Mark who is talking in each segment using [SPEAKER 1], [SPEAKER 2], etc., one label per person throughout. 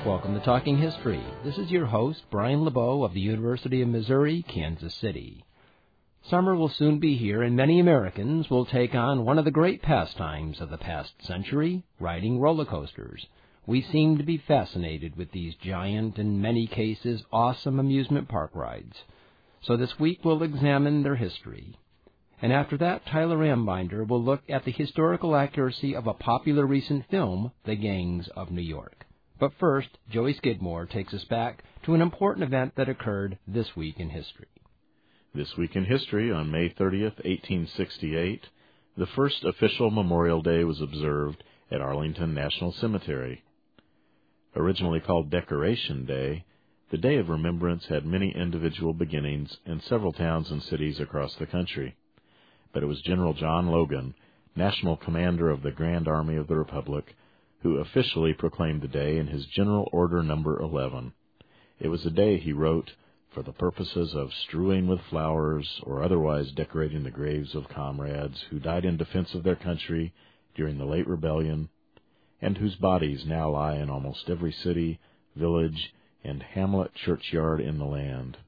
[SPEAKER 1] Welcome to Talking History. This is your host, Brian LeBeau of the University of Missouri, Kansas City. Summer will soon be here, and many Americans will take on one of the great pastimes of the past century, riding roller coasters. We seem to be fascinated with these giant, in many cases, awesome amusement park rides. So this week we'll examine their history. And after that, Tyler Ambinder will look at the historical accuracy of a popular recent film, The Gangs of New York. But first, Joey Skidmore takes us back to an important event that occurred this week in history.
[SPEAKER 2] This week in history, on May 30th, 1868, the first official Memorial Day was observed at Arlington National Cemetery. Originally called Decoration Day, the Day of Remembrance had many individual beginnings in several towns and cities across the country. But it was General John Logan, National Commander of the Grand Army of the Republic, who officially proclaimed the day in his General Order No. 11. It was a day, he wrote, for the purposes of strewing with flowers or otherwise decorating the graves of comrades who died in defense of their country during the late rebellion, and whose bodies now lie in almost every city, village, and hamlet churchyard in the land.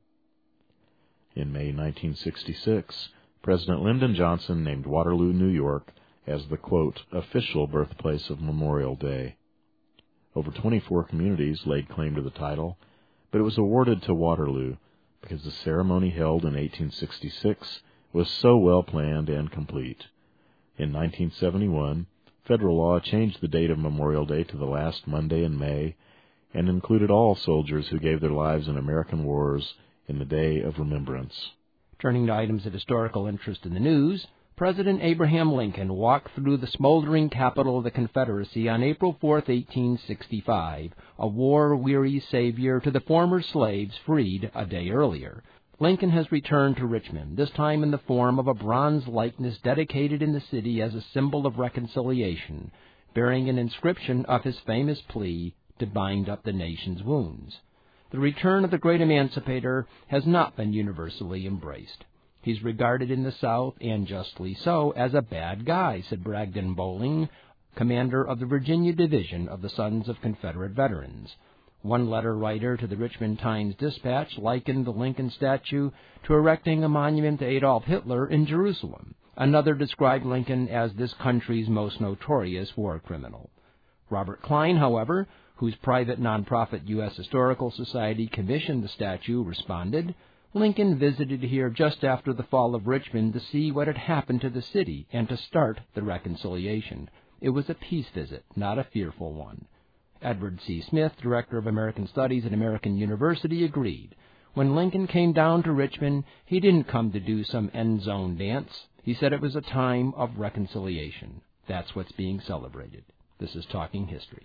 [SPEAKER 2] In May 1966, President Lyndon Johnson named Waterloo, New York, as the, quote, official birthplace of Memorial Day. Over 24 communities laid claim to the title, but it was awarded to Waterloo because the ceremony held in 1866 was so well planned and complete. In 1971, federal law changed the date of Memorial Day to the last Monday in May and included all soldiers who gave their lives in American wars in the Day of Remembrance.
[SPEAKER 1] Turning to items of historical interest in the news, President Abraham Lincoln walked through the smoldering capital of the Confederacy on April 4, 1865, a war-weary savior to the former slaves freed a day earlier. Lincoln has returned to Richmond, this time in the form of a bronze likeness dedicated in the city as a symbol of reconciliation, bearing an inscription of his famous plea to bind up the nation's wounds. The return of the great emancipator has not been universally embraced. He's regarded in the South, and justly so, as a bad guy, said Bragdon Bowling, commander of the Virginia Division of the Sons of Confederate Veterans. One letter writer to the Richmond Times-Dispatch likened the Lincoln statue to erecting a monument to Adolf Hitler in Jerusalem. Another described Lincoln as this country's most notorious war criminal. Robert Klein, however, whose private nonprofit U.S. Historical Society commissioned the statue, responded, Lincoln visited here just after the fall of Richmond to see what had happened to the city and to start the reconciliation. It was a peace visit, not a fearful one. Edward C. Smith, director of American Studies at American University, agreed. When Lincoln came down to Richmond, he didn't come to do some end-zone dance. He said it was a time of reconciliation. That's what's being celebrated. This is Talking History.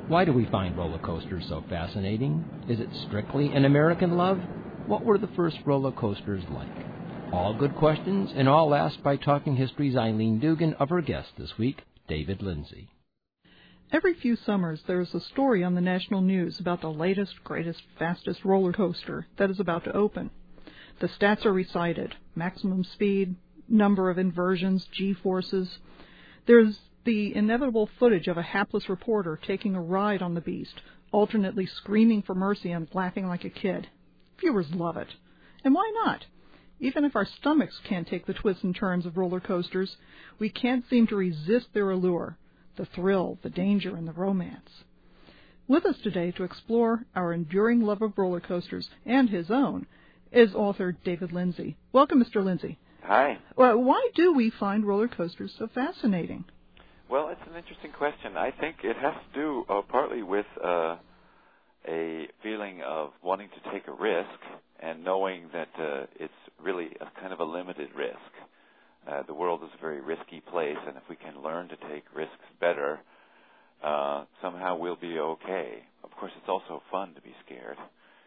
[SPEAKER 1] Why do we find roller coasters so fascinating? Is it strictly an American love? What were the first roller coasters like? All good questions, and all asked by Talking History's Eileen Dugan of her guest this week, David Lindsay.
[SPEAKER 3] Every few summers, there is a story on the national news about the latest, greatest, fastest roller coaster that is about to open. The stats are recited: maximum speed, number of inversions, G-forces. There's the inevitable footage of a hapless reporter taking a ride on the beast, alternately screaming for mercy and laughing like a kid. Viewers love it. And why not? Even if our stomachs can't take the twists and turns of roller coasters, we can't seem to resist their allure, the thrill, the danger, and the romance. With us today to explore our enduring love of roller coasters and his own is author David Lindsay. Welcome, Mr. Lindsay.
[SPEAKER 4] Hi.
[SPEAKER 3] Well, why do we find roller coasters so fascinating?
[SPEAKER 4] Well, it's an interesting question. I think it has to do partly with a feeling of wanting to take a risk and knowing that it's really a kind of a limited risk. The world is a very risky place, and if we can learn to take risks better, somehow we'll be okay. Of course, it's also fun to be scared.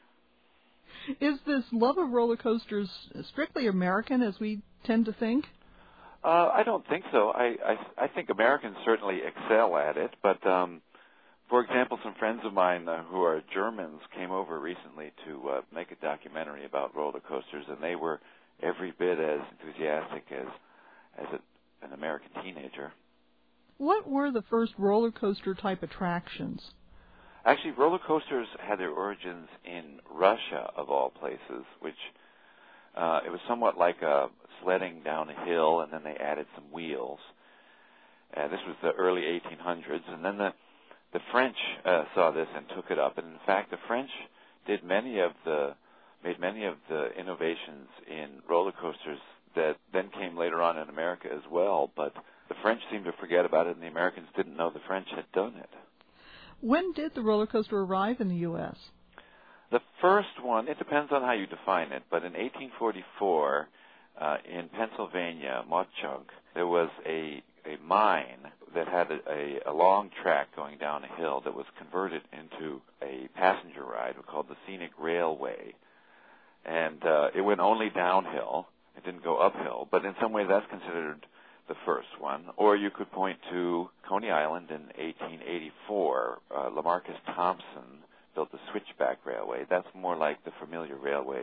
[SPEAKER 3] Is this love of roller coasters strictly American, as we tend to think?
[SPEAKER 4] I don't think so. I think Americans certainly excel at it, but for example, some friends of mine who are Germans came over recently to make a documentary about roller coasters, and they were every bit as enthusiastic as an American teenager.
[SPEAKER 3] What were the first roller coaster type attractions?
[SPEAKER 4] Actually, roller coasters had their origins in Russia, of all places, which it was somewhat like sledding down a hill, and then they added some wheels. This was the early 1800s, and then the French saw this and took it up. And in fact, the French made many of the innovations in roller coasters that then came later on in America as well. But the French seemed to forget about it, and the Americans didn't know the French had done it.
[SPEAKER 3] When did the roller coaster arrive in the U.S.?
[SPEAKER 4] The first one, it depends on how you define it, but in 1844, in Pennsylvania, Mochunk, there was a mine that had a long track going down a hill that was converted into a passenger ride called the Scenic Railway. And it went only downhill. It didn't go uphill, but in some ways that's considered the first one. Or you could point to Coney Island in 1884. Lamarcus Thompson built the Switchback Railway. That's more like the familiar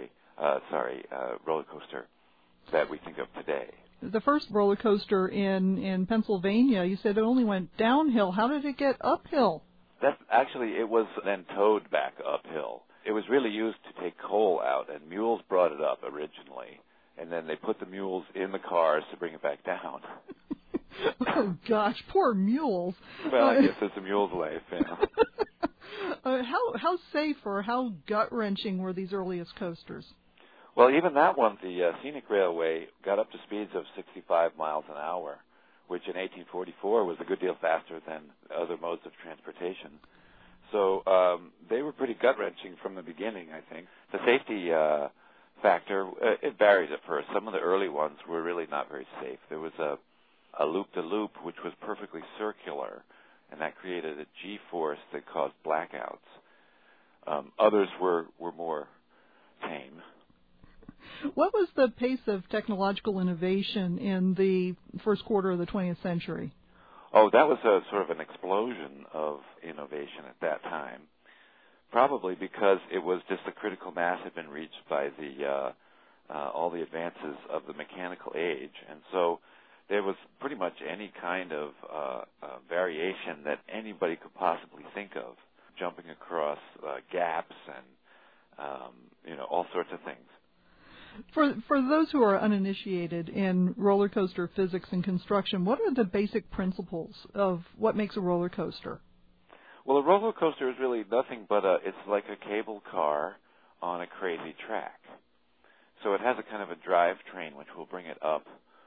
[SPEAKER 4] roller coaster that we think of today.
[SPEAKER 3] The first roller coaster in Pennsylvania, you said it only went downhill. How did it get uphill?
[SPEAKER 4] It was then towed back uphill. It was really used to take coal out, and mules brought it up originally, and then they put the mules in the cars to bring it back down.
[SPEAKER 3] Oh, gosh, poor mules.
[SPEAKER 4] Well, I guess it's a mule's life, yeah.
[SPEAKER 3] How safe or how gut-wrenching were these earliest coasters?
[SPEAKER 4] Well, even that one, the Scenic Railway, got up to speeds of 65 miles an hour, which in 1844 was a good deal faster than other modes of transportation. So they were pretty gut-wrenching from the beginning, I think. The safety factor, it varies at first. Some of the early ones were really not very safe. There was a loop-de-loop, which was perfectly circular, and that created a G-force that caused blackouts. Others were more tame.
[SPEAKER 3] What was the pace of technological innovation in the first quarter of the 20th century?
[SPEAKER 4] Oh, that was a sort of an explosion of innovation at that time, probably because it was just the critical mass had been reached by all the advances of the mechanical age, and so there was pretty much any kind of variation that anybody could possibly think of, jumping across gaps and all sorts of things.
[SPEAKER 3] For those who are uninitiated in roller coaster physics and construction, what are the basic principles of what makes a roller coaster?
[SPEAKER 4] Well, a roller coaster is really nothing but it's like a cable car on a crazy track. So it has a kind of a drivetrain which will bring it up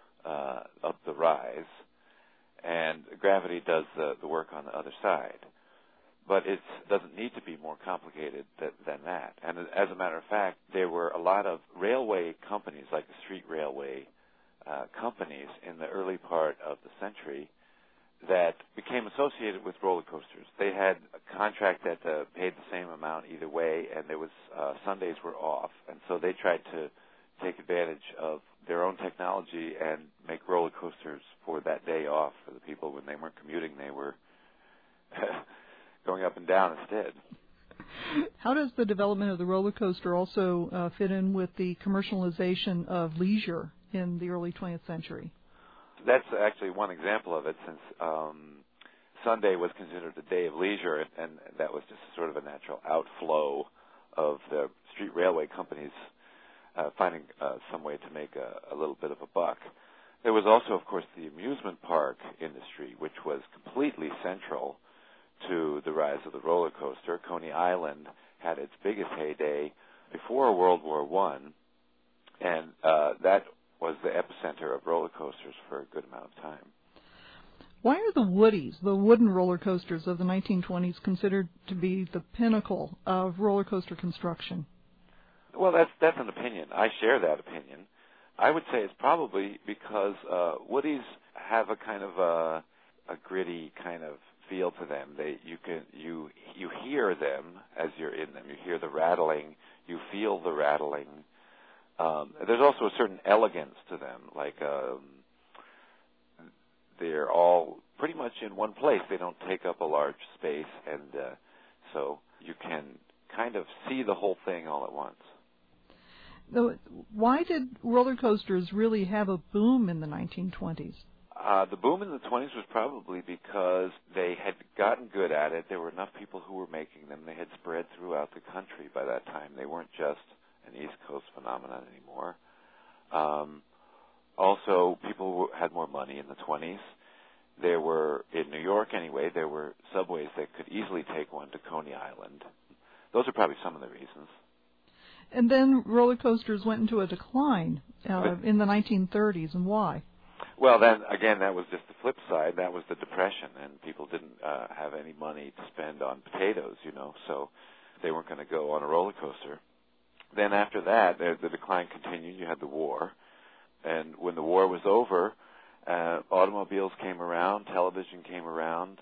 [SPEAKER 4] the rise, and gravity does the work on the other side. But it doesn't need to be more complicated than that. And as a matter of fact, there were a lot of railway companies, like the street railway companies in the early part of the century, that became associated with roller coasters. They had a contract that paid the same amount either way, and there was Sundays were off, and so they tried to take advantage of their own technology and make roller coasters for that day off for the people. When they weren't commuting, they were going up and down instead.
[SPEAKER 3] How does the development of the roller coaster also fit in with the commercialization of leisure in the early 20th century?
[SPEAKER 4] That's actually one example of it, since Sunday was considered a day of leisure, and that was just sort of a natural outflow of the street railway companies finding some way to make a little bit of a buck. There was also, of course, the amusement park industry, which was completely central to the rise of the roller coaster. Coney Island had its biggest heyday before World War I, and that was the epicenter of roller coasters for a good amount of time.
[SPEAKER 3] Why are the Woodies, the wooden roller coasters of the 1920s, considered to be the pinnacle of roller coaster construction?
[SPEAKER 4] Well, that's an opinion. I share that opinion. I would say it's probably because Woodies have a kind of a gritty kind of feel to them. You hear them as you're in them. You hear the rattling. You feel the rattling. There's also a certain elegance to them, like they're all pretty much in one place. They don't take up a large space, and so you can kind of see the whole thing all at once.
[SPEAKER 3] Why did roller coasters really have a boom in the 1920s?
[SPEAKER 4] The boom in the 20s was probably because they had gotten good at it. There were enough people who were making them. They had spread throughout the country by that time. They weren't just an East Coast phenomenon anymore. Also, people had more money in the 20s. There were, in New York anyway, there were subways that could easily take one to Coney Island. Those are probably some of the reasons.
[SPEAKER 3] And then roller coasters went into a decline in the 1930s, and why?
[SPEAKER 4] Well, then, again, that was just the flip side. That was the Depression, and people didn't have any money to spend on potatoes, so they weren't going to go on a roller coaster. Then after that, the decline continued. You had the war, and when the war was over, automobiles came around, television came around.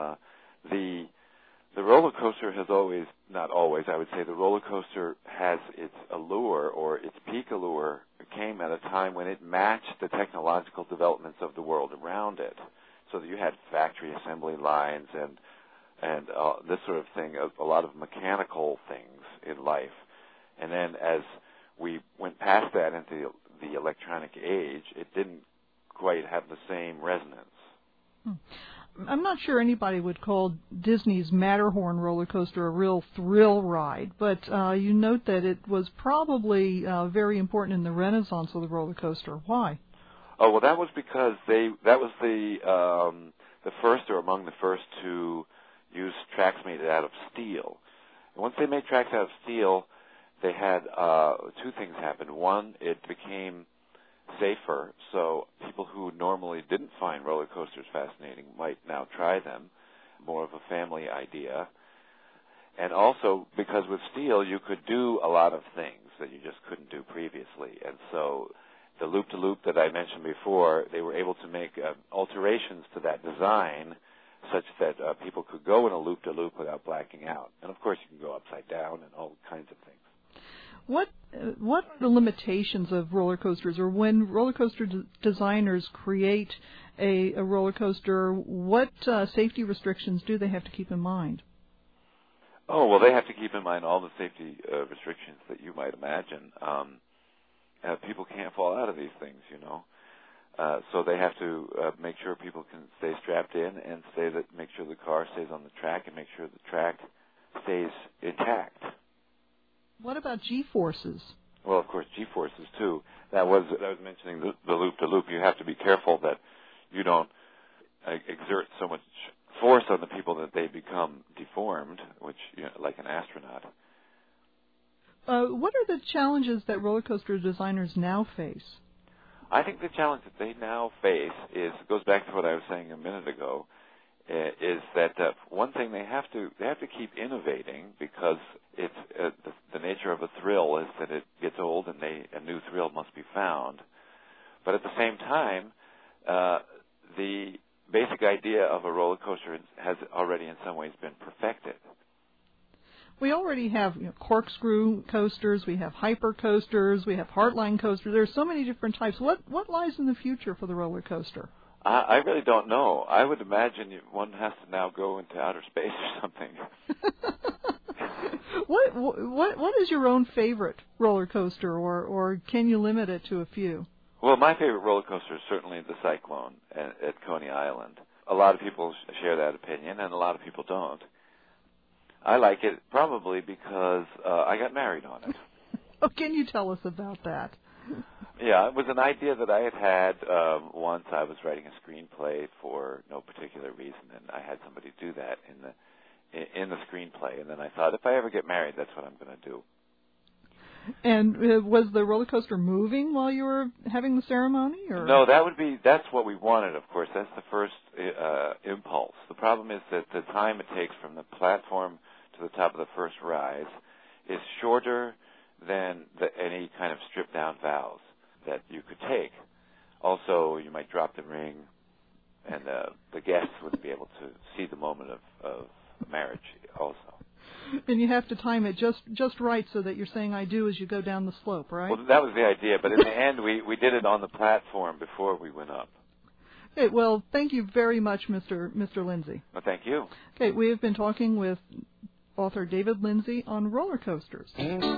[SPEAKER 4] The roller coaster has always, not always, I would say the roller coaster has its allure, or its peak allure came at a time when it matched the technological developments of the world around it. So that you had factory assembly lines and this sort of thing, a lot of mechanical things in life. And then as we went past that into the electronic age, it didn't quite have the same resonance.
[SPEAKER 3] I'm not sure anybody would call Disney's Matterhorn roller coaster a real thrill ride, but you note that it was probably very important in the renaissance of the roller coaster. Why?
[SPEAKER 4] Oh, well, that was because that was the first, or among the first, to use tracks made out of steel. And once they made tracks out of steel, they had two things happen. One, it became safer, so people who normally didn't find roller coasters fascinating might now try them, more of a family idea. And also, because with steel, you could do a lot of things that you just couldn't do previously. And so the loop-to-loop that I mentioned before, they were able to make alterations to that design such that people could go in a loop-to-loop without blacking out. And, of course, you can go upside down and all kinds of things.
[SPEAKER 3] What are the limitations of roller coasters, or when roller coaster designers create a roller coaster, what safety restrictions do they have to keep in mind?
[SPEAKER 4] Oh, well, they have to keep in mind all the safety restrictions that you might imagine. People can't fall out of these things, so they have to make sure people can stay strapped in and make sure the car stays on the track and make sure the track stays intact.
[SPEAKER 3] What about G-forces?
[SPEAKER 4] Well, of course, G-forces, too. I was mentioning the loop-to-loop. You have to be careful that you don't exert so much force on the people that they become deformed, which, like an astronaut.
[SPEAKER 3] What are the challenges that roller coaster designers now face?
[SPEAKER 4] I think the challenge that they now face goes back to what I was saying a minute ago, is that one thing they have to keep innovating, because it's the nature of a thrill is that it gets old and a new thrill must be found. But at the same time, the basic idea of a roller coaster has already in some ways been perfected.
[SPEAKER 3] We already have corkscrew coasters, we have hyper coasters, we have heartline coasters. There's so many different types. What lies in the future for the roller coaster?
[SPEAKER 4] I really don't know. I would imagine one has to now go into outer space or something.
[SPEAKER 3] What is your own favorite roller coaster, or can you limit it to a few?
[SPEAKER 4] Well, my favorite roller coaster is certainly the Cyclone at Coney Island. A lot of people share that opinion, and a lot of people don't. I like it probably because I got married on it.
[SPEAKER 3] Oh, can you tell us about that?
[SPEAKER 4] Yeah, it was an idea that I had once. I was writing a screenplay for no particular reason, and I had somebody do that in the screenplay. And then I thought, if I ever get married, that's what I'm going to do.
[SPEAKER 3] And was the roller coaster moving while you were having the ceremony? Or?
[SPEAKER 4] No, that's what we wanted, of course. That's the first impulse. The problem is that the time it takes from the platform to the top of the first rise is shorter than any kind of stripped-down vows that you could take. Also, you might drop the ring, and the guests wouldn't be able to see the moment of marriage also.
[SPEAKER 3] And you have to time it just right so that you're saying I do as you go down the slope, right?
[SPEAKER 4] Well, that was the idea, but in the end, we did it on the platform before we went up.
[SPEAKER 3] Okay, well, thank you very much, Mr. Lindsay.
[SPEAKER 4] Well, thank you.
[SPEAKER 3] Okay, we have been talking with author David Lindsay on roller coasters.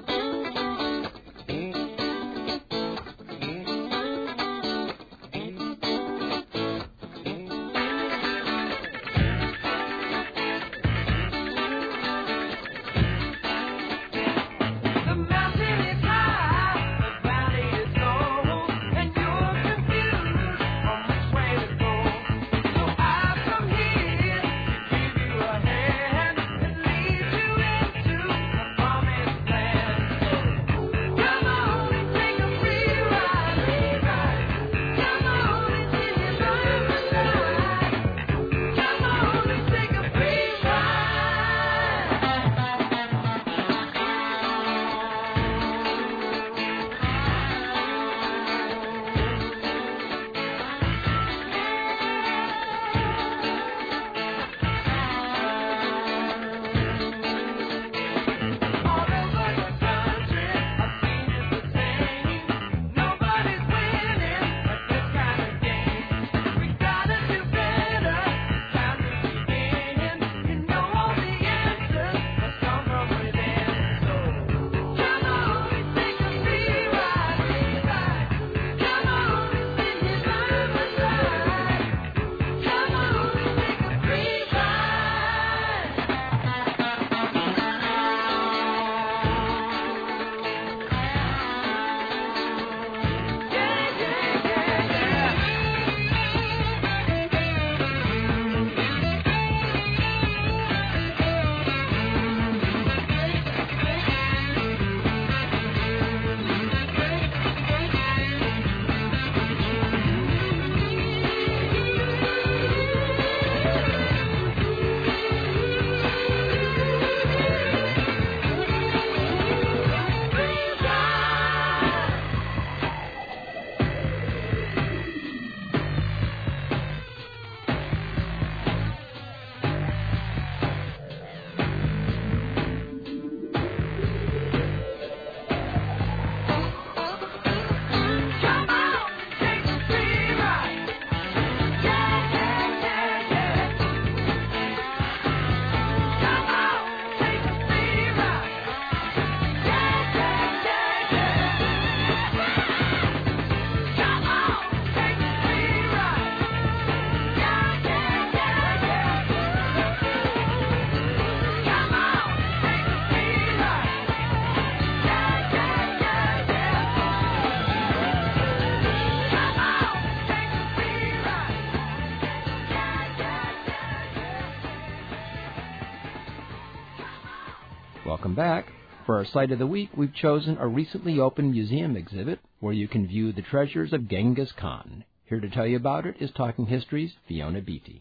[SPEAKER 1] Welcome back. For our Site of the Week, we've chosen a recently opened museum exhibit where you can view the treasures of Genghis Khan. Here to tell you about it is Talking History's Fiona Beatty.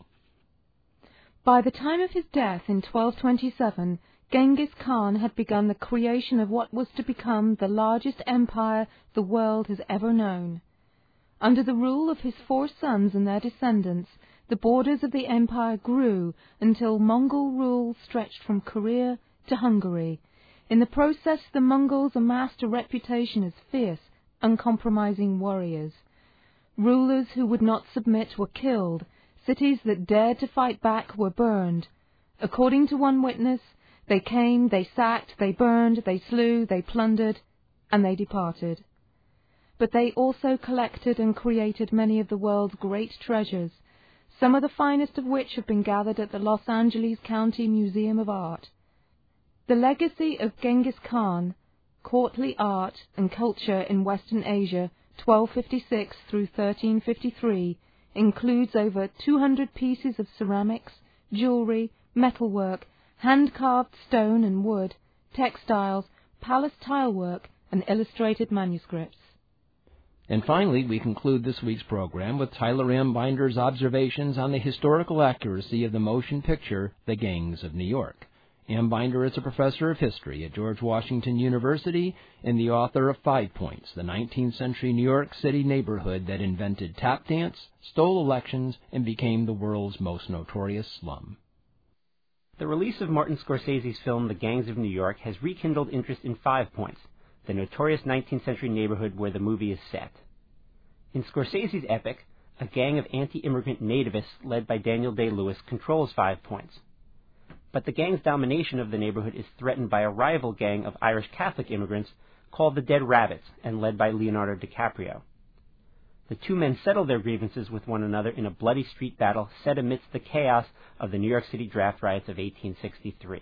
[SPEAKER 5] By the time of his death in 1227, Genghis Khan had begun the creation of what was to become the largest empire the world has ever known. Under the rule of his 4 sons and their descendants, the borders of the empire grew until Mongol rule stretched from Korea to Hungary. In the process, the Mongols amassed a reputation as fierce, uncompromising warriors. Rulers who would not submit were killed. Cities that dared to fight back were burned. According to one witness, they came, they sacked, they burned, they slew, they plundered, and they departed. But they also collected and created many of the world's great treasures, some of the finest of which have been gathered at the Los Angeles County Museum of Art. The legacy of Genghis Khan, courtly art and culture in Western Asia, 1256 through 1353, includes over 200 pieces of ceramics, jewelry, metalwork, hand-carved stone and wood, textiles, palace tilework, and illustrated manuscripts.
[SPEAKER 1] And finally, we conclude this week's program with Tyler M. Binder's observations on the historical accuracy of the motion picture The Gangs of New York. M. Binder is a professor of history at George Washington University and the author of 5 Points, the 19th century New York City neighborhood that invented tap dance, stole elections, and became the world's most notorious slum.
[SPEAKER 6] The release of Martin Scorsese's film The Gangs of New York has rekindled interest in 5 Points, the notorious 19th century neighborhood where the movie is set. In Scorsese's epic, a gang of anti-immigrant nativists led by Daniel Day-Lewis controls 5 Points. But the gang's domination of the neighborhood is threatened by a rival gang of Irish Catholic immigrants called the Dead Rabbits and led by Leonardo DiCaprio. The two men settle their grievances with one another in a bloody street battle set amidst the chaos of the New York City draft riots of 1863.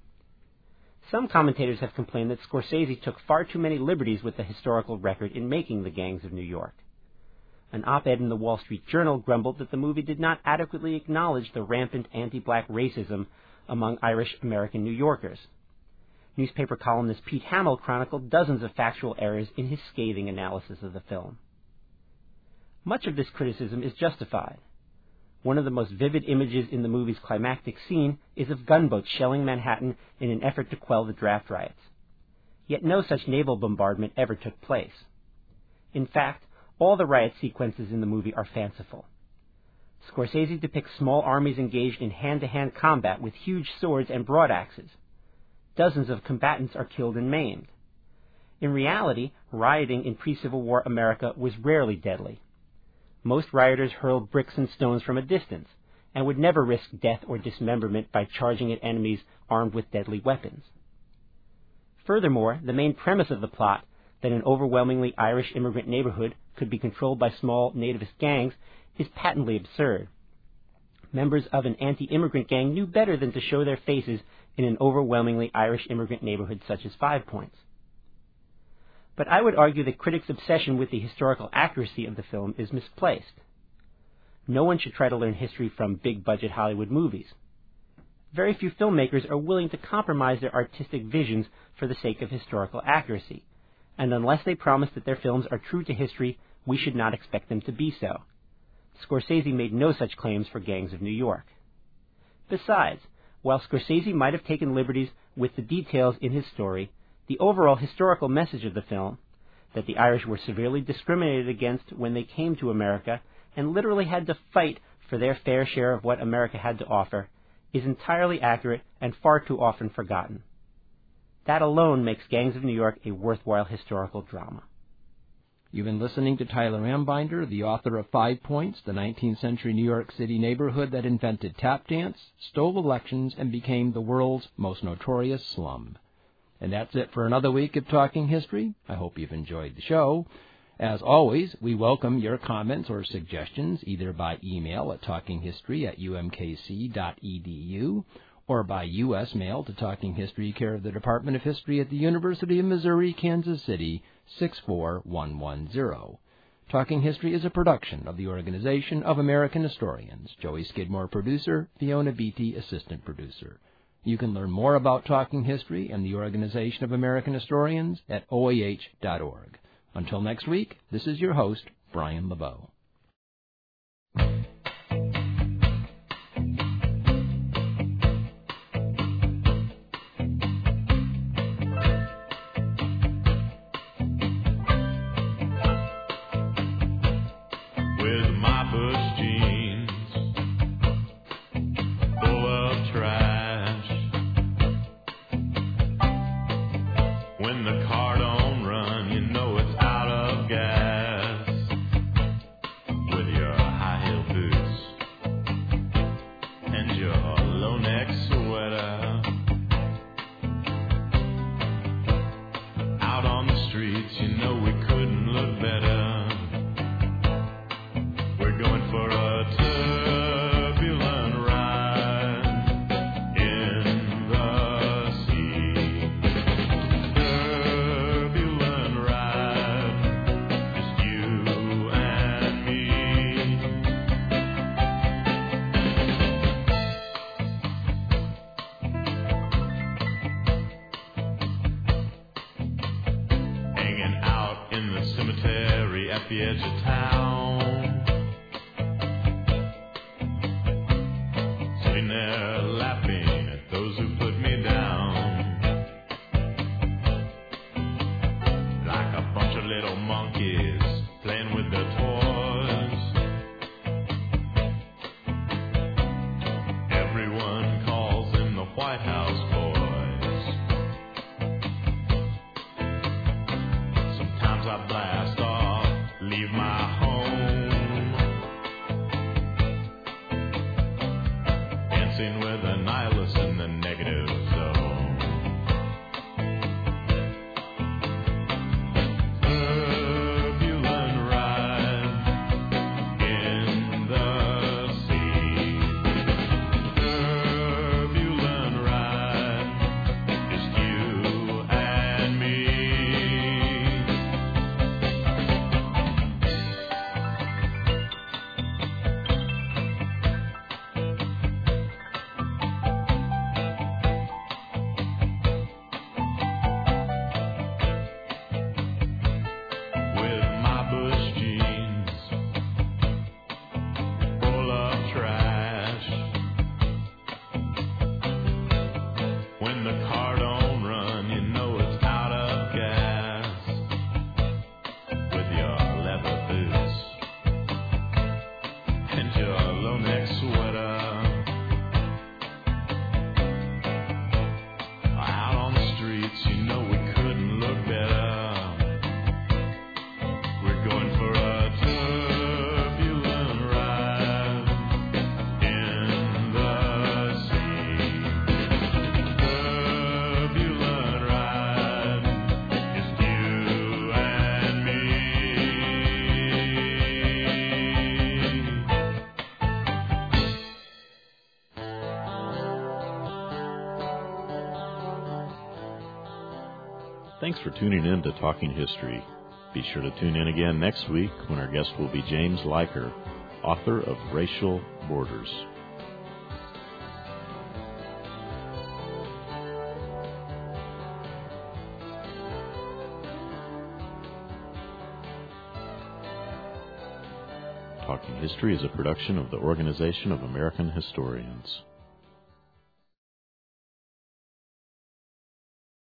[SPEAKER 6] Some commentators have complained that Scorsese took far too many liberties with the historical record in making The Gangs of New York. An op-ed in the Wall Street Journal grumbled that the movie did not adequately acknowledge the rampant anti-black racism among Irish-American New Yorkers. Newspaper columnist Pete Hamill chronicled dozens of factual errors in his scathing analysis of the film. Much of this criticism is justified. One of the most vivid images in the movie's climactic scene is of gunboats shelling Manhattan in an effort to quell the draft riots. Yet no such naval bombardment ever took place. In fact, all the riot sequences in the movie are fanciful. Scorsese depicts small armies engaged in hand-to-hand combat with huge swords and broadaxes. Dozens of combatants are killed and maimed. In reality, rioting in pre-Civil War America was rarely deadly. Most rioters hurled bricks and stones from a distance, and would never risk death or dismemberment by charging at enemies armed with deadly weapons. Furthermore, the main premise of the plot, that an overwhelmingly Irish immigrant neighborhood could be controlled by small nativist gangs, is patently absurd. Members of an anti-immigrant gang knew better than to show their faces in an overwhelmingly Irish immigrant neighborhood such as 5 Points. But I would argue that critics' obsession with the historical accuracy of the film is misplaced. No one should try to learn history from big-budget Hollywood movies. Very few filmmakers are willing to compromise their artistic visions for the sake of historical accuracy, and unless they promise that their films are true to history, we should not expect them to be so. Scorsese made no such claims for Gangs of New York. Besides, while Scorsese might have taken liberties with the details in his story, the overall historical message of the film, that the Irish were severely discriminated against when they came to America and literally had to fight for their fair share of what America had to offer, is entirely accurate and far too often forgotten. That alone makes Gangs of New York a worthwhile historical drama.
[SPEAKER 1] You've been listening to Tyler M. Binder, the author of 5 Points, the 19th century New York City neighborhood that invented tap dance, stole elections, and became the world's most notorious slum. And that's it for another week of Talking History. I hope you've enjoyed the show. As always, we welcome your comments or suggestions either by email at talkinghistory@umkc.edu or by U.S. mail to Talking History, care of the Department of History at the University of Missouri, Kansas City, 64110. Talking History is a production of the Organization of American Historians. Joey Skidmore, producer, Fiona Beatty, assistant producer. You can learn more about Talking History and the Organization of American Historians at oah.org. Until next week, this is your host, Brian LeBeau.
[SPEAKER 7] With my first jeans at the edge of town, sitting there laughing at those who put me down, like a bunch of little monkeys playing with their toys. Everyone calls in the White House boys. Sometimes I blast off, leave my home, dancing with a nihilist in the negative zone. Turbulent ride in the sea. Turbulent ride, just you and me. With my Bush jeans full of trash, when the car don't run, you know it's out of gas. With your leather boots and your low-neck sweater, out on the streets, you know we couldn't look better. We're going for a turbulent ride in the sea. Turbulent ride, just you and me.
[SPEAKER 2] Thanks for tuning in to Talking History. Be sure to tune in again next week when our guest will be James Leiker, author of Racial Borders. Talking History is a production of the Organization of American Historians.